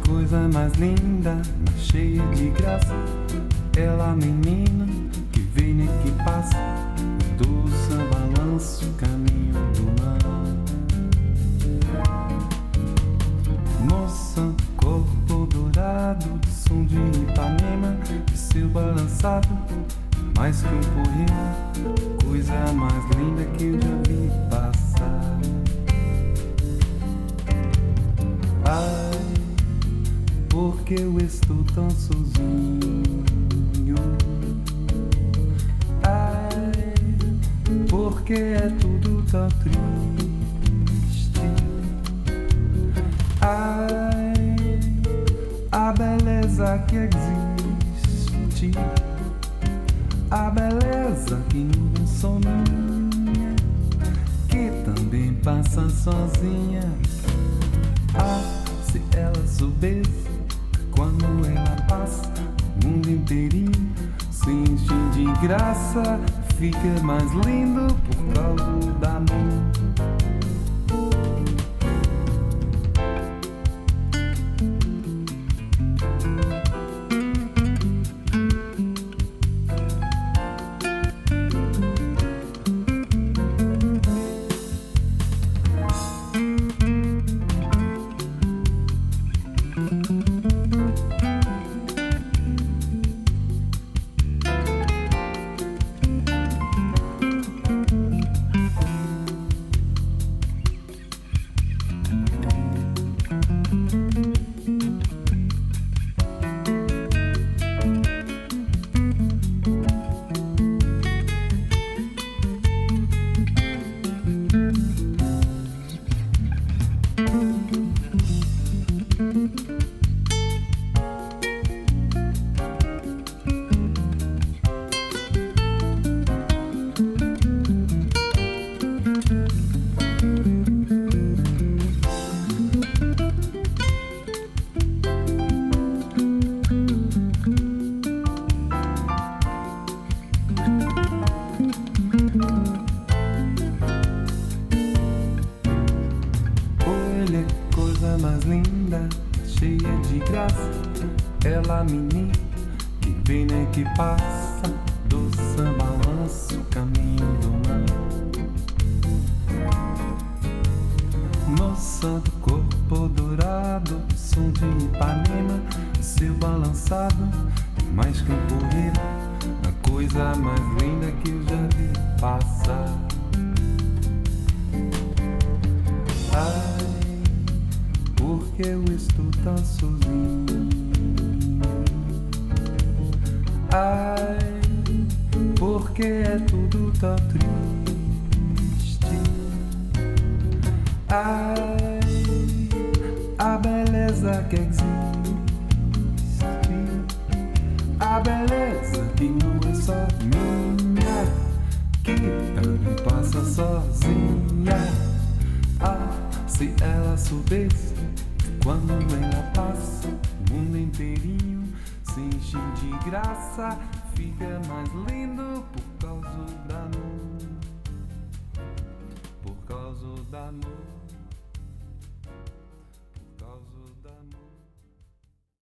coisa mais linda, cheia de graça. Ela, menina, que vem nem que passa, do samba balanço, caminho do mar. Moça, corpo dourado, som de Ipanema, de seu balançado, mais que um poema, coisa mais linda que eu já vi passar. Ai, porque eu estou tão sozinho. Ai, porque é tudo tão triste. Ai, a beleza que existe, a beleza que não sou minha, que também passa sozinha. Ah, se ela soubesse, quando ela passa, o mundo inteirinho se enche de graça, fica mais lindo por causa da amor. Mais linda, cheia de graça, ela menina que vem nem que passa, do samba balanço, caminho do mar. Moça do corpo dourado, som de Ipanema, seu balançado, mais que um poema, a coisa mais linda que eu já vi passar. Ai, porque eu estou tão sozinho. Ai, porque é tudo tão triste. Ai, a beleza que existe, a beleza que não é só minha, que também passa sozinha. Ah, se ela soubesse, quando ela passa, o mundo inteirinho se enche de graça, fica mais lindo por causa da amor, por causa da amor.